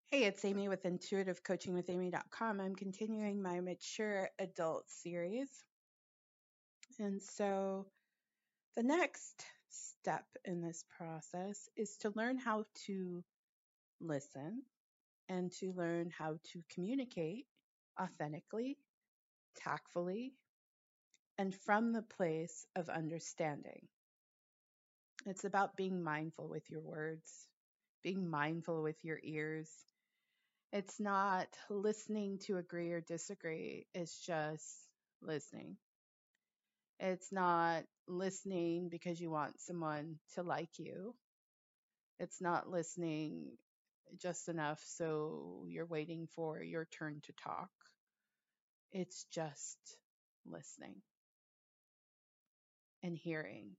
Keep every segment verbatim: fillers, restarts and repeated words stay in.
Hey, it's Amy with intuitive coaching with amy dot com. I'm continuing my mature adult series. And so the next step in this process is to learn how to listen and to learn how to communicate authentically, tactfully, and from the place of understanding. It's about being mindful with your words, being mindful with your ears. It's not listening to agree or disagree, it's just listening. It's not listening because you want someone to like you. It's not listening just enough so you're waiting for your turn to talk. It's just listening and hearing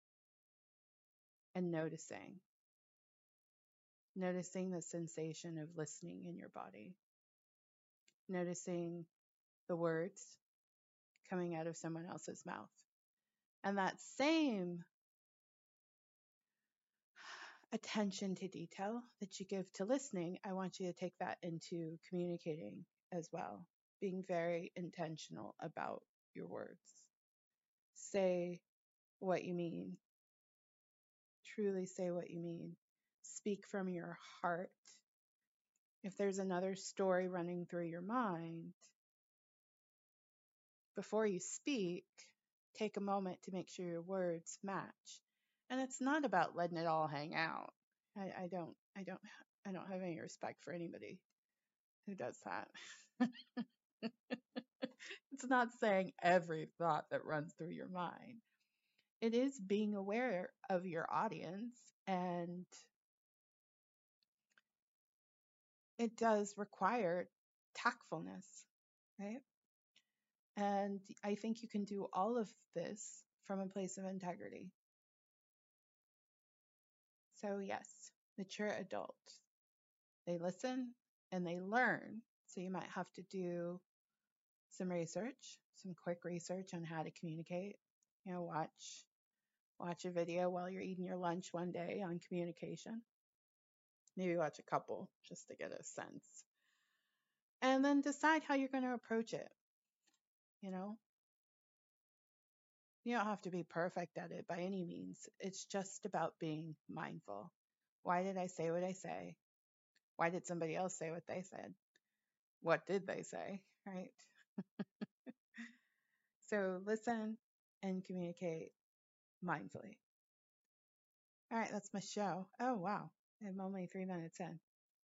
and noticing. Noticing the sensation of listening in your body. Noticing the words coming out of someone else's mouth. And that same attention to detail that you give to listening, I want you to take that into communicating as well, being very intentional about your words. Say what you mean, truly say what you mean, speak from your heart. If there's another story running through your mind, before you speak, take a moment to make sure your words match. And it's not about letting it all hang out. I, I don't, I don't, I don't have any respect for anybody who does that. It's not saying every thought that runs through your mind. It is being aware of your audience, and it does require tactfulness, right? And I think you can do all of this from a place of integrity. So, yes, mature adults, they listen and they learn. So, you might have to do some research, some quick research on how to communicate. You know, watch watch a video while you're eating your lunch one day on communication. Maybe watch a couple just to get a sense. And then decide how you're going to approach it. You know, you don't have to be perfect at it by any means. It's just about being mindful. Why did I say what I say? Why did somebody else say what they said? What did they say? Right? So listen and communicate mindfully. All right, that's my show. Oh, wow. I'm only three minutes in.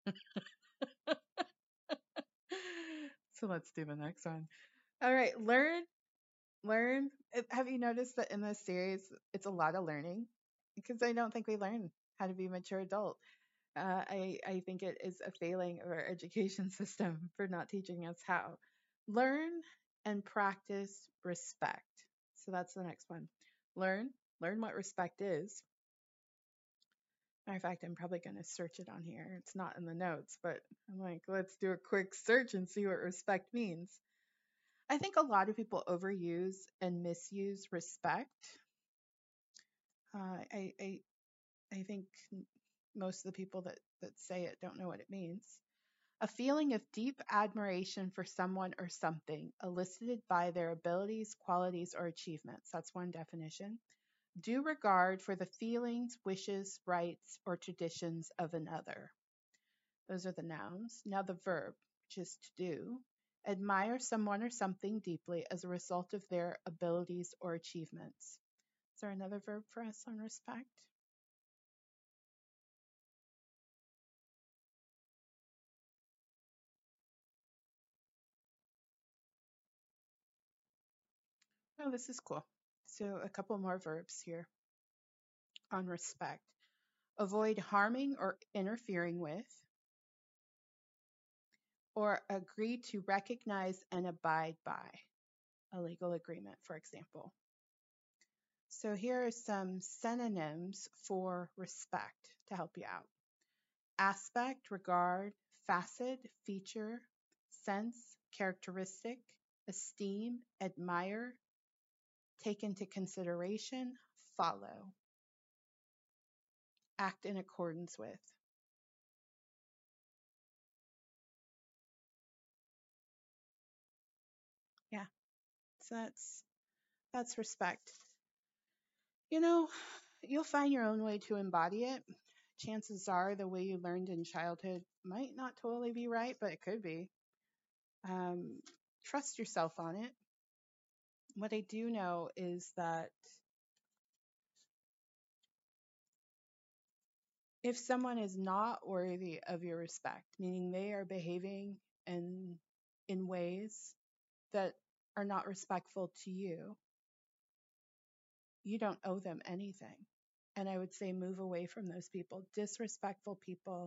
So let's do the next one. All right, learn, learn. Uh, Have you noticed that in this series, it's a lot of learning? Because I don't think we learn how to be a mature adult. Uh, I, I think it is a failing of our education system for not teaching us how. Learn and practice respect. So that's the next one. Learn, learn what respect is. Matter of fact, I'm probably going to search it on here. It's not in the notes, but I'm like, let's do a quick search and see what respect means. I think a lot of people overuse and misuse respect. Uh, I, I I think most of the people that that say it don't know what it means. A feeling of deep admiration for someone or something elicited by their abilities, qualities, or achievements. That's one definition. Due regard for the feelings, wishes, rights, or traditions of another. Those are the nouns. Now the verb, which is to do. Admire someone or something deeply as a result of their abilities or achievements. Is there another verb for us on respect? Oh, this is cool. So a couple more verbs here on respect. Avoid harming or interfering with, or agree to recognize and abide by a legal agreement, for example. So here are some synonyms for respect to help you out. Aspect, regard, facet, feature, sense, characteristic, esteem, admire, take into consideration, follow, act in accordance with. Yeah. So that's that's respect. You know, you'll find your own way to embody it. Chances are the way you learned in childhood might not totally be right, but it could be. Um, Trust yourself on it. What I do know is that if someone is not worthy of your respect, meaning they are behaving in in ways that are not respectful to you, you don't owe them anything. And I would say move away from those people. Disrespectful people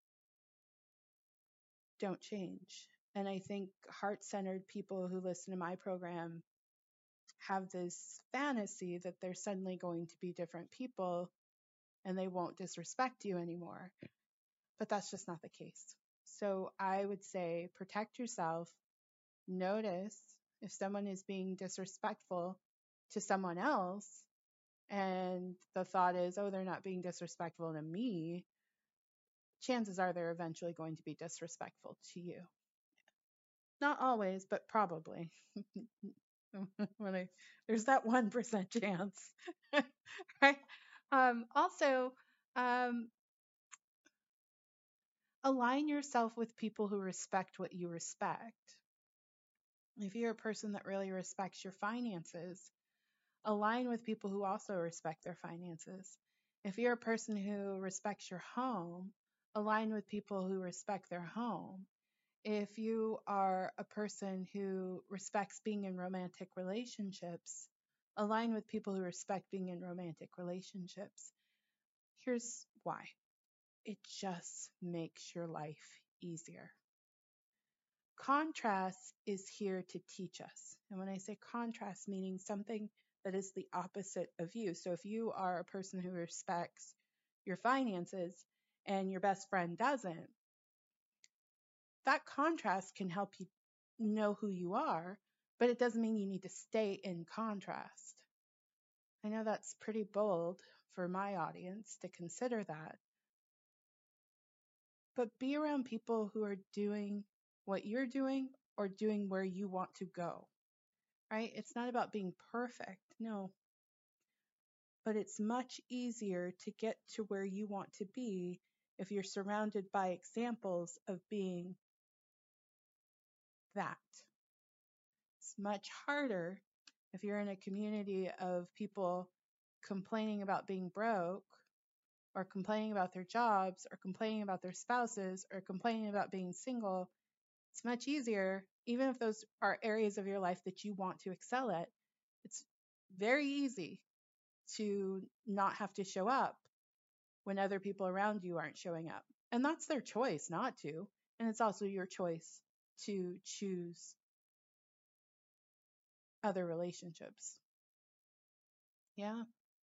don't change. And I think heart centered people who listen to my program have this fantasy that they're suddenly going to be different people and they won't disrespect you anymore. But that's just not the case. So I would say protect yourself. Notice if someone is being disrespectful to someone else, and the thought is, oh, they're not being disrespectful to me, chances are they're eventually going to be disrespectful to you. Not always, but probably. when I, there's that one percent chance, right? Um, also, um, align yourself with people who respect what you respect. If you're a person that really respects your finances, align with people who also respect their finances. If you're a person who respects your home, align with people who respect their home. If you are a person who respects being in romantic relationships, align with people who respect being in romantic relationships. Here's why: it just makes your life easier. Contrast is here to teach us. And when I say contrast, meaning something that is the opposite of you. So if you are a person who respects your finances and your best friend doesn't, that contrast can help you know who you are, but it doesn't mean you need to stay in contrast. I know that's pretty bold for my audience to consider that, but be around people who are doing what you're doing or doing where you want to go, right? It's not about being perfect, no, but it's much easier to get to where you want to be if you're surrounded by examples of being that. It's much harder if you're in a community of people complaining about being broke or complaining about their jobs or complaining about their spouses or complaining about being single. It's much easier, even if those are areas of your life that you want to excel at, it's very easy to not have to show up when other people around you aren't showing up. And that's their choice not to. And it's also your choice to choose other relationships. Yeah,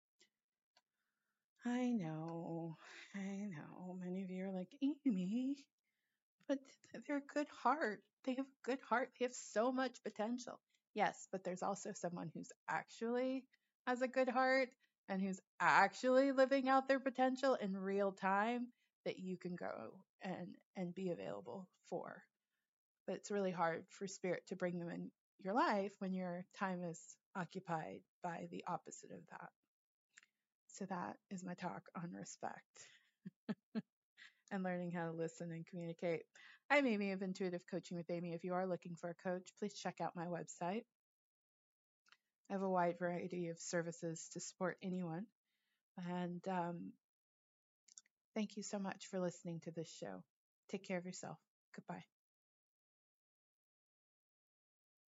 I know. I know. Many of you are like, Amy, but they're a good heart. They have a good heart. They have so much potential. Yes, but there's also someone who's actually has a good heart and who's actually living out their potential in real time that you can go and and be available for. But it's really hard for spirit to bring them in your life when your time is occupied by the opposite of that. So that is my talk on respect and learning how to listen and communicate. I'm Amy of Intuitive Coaching with Amy. If you are looking for a coach, please check out my website. I have a wide variety of services to support anyone. And um, thank you so much for listening to this show. Take care of yourself. Goodbye.